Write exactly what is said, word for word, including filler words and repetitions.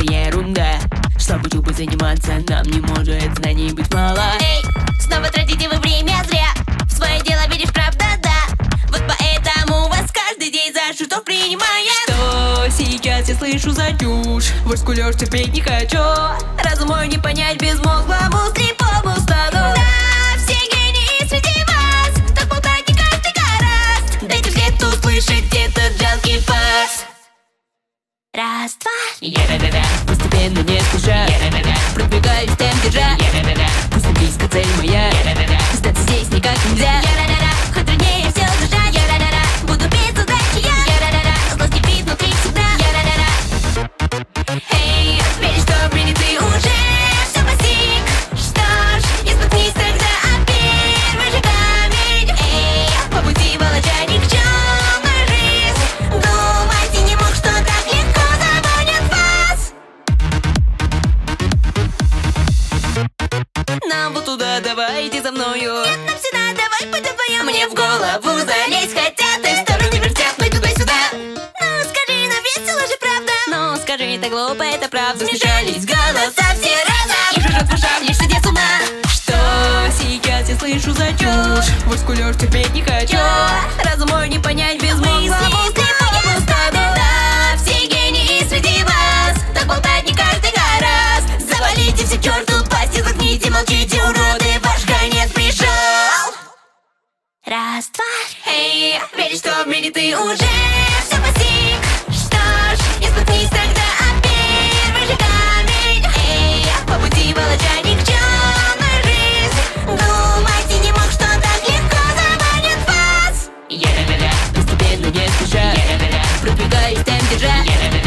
это ерунда. Чтобы учебой заниматься, нам не может знаний быть мало. Эй, снова тратите вы время зря. В свое дело веришь, правда, да. Вот поэтому вас каждый день за шутов принимает. Что сейчас я слышу за чушь? Ваш кулёж терпеть не хочу. Разум мой не понять безмозглому слепому стану. Да, все гении среди вас, так болтать не каждый гораст. Дайте взгляд услышать этот жалкий фарс. Раз, два, Я-да-да-да, постепенно не спеша. Я-да-да-да, продвигаюсь темп держа. Я-да-да-да, пусть не близко цель моя. Я-да-да-да, сдаться здесь никак нельзя. Я-да-да-да, хоть труднее все держать. Я-да-да-да, буду без удачи я. Я-да-да-да, злость кипит внутри всегда. Я-да-да-да. Эй, веришь, что принятый уже все постиг? Что ж, не споткнись тогда о первый же камень. Эй, по пути волоча никчемную жизнь. Думать и не мог, что так легко забудет вас. Нам вот туда, давайте за мною. Нет, нам сюда, давай пойдем вдвоем. Мне в голову залезть хотят и в стороны вертят, мы туда-сюда. Ну скажи, но весело же, правда? Ну скажи, это глупо, это правда. Смешались голоса все разом и жужжат в ушах, лишь сидя с ума. Что сейчас я слышу за чушь? Ваш кулёж терпеть не хочу. Разум мой не понять безмозглому слепому стану. Да, все гении среди вас, так болтать не каждый гораст. Завалите все к черту пасти, заткните, молчите, уроды, ваш конец пришел. Раз, два, эй, веришь, что в мире ты уже все постиг? Что ж, не споткнись тогда о первый же камень. Эй, по пути волоча никчемную жизнь. Думать и не мог, что так легко заманит вас. Я-да-да-да, постепенно не спеша. Я-да-да-да, продвигаюсь темп держа. Я-да-да-да,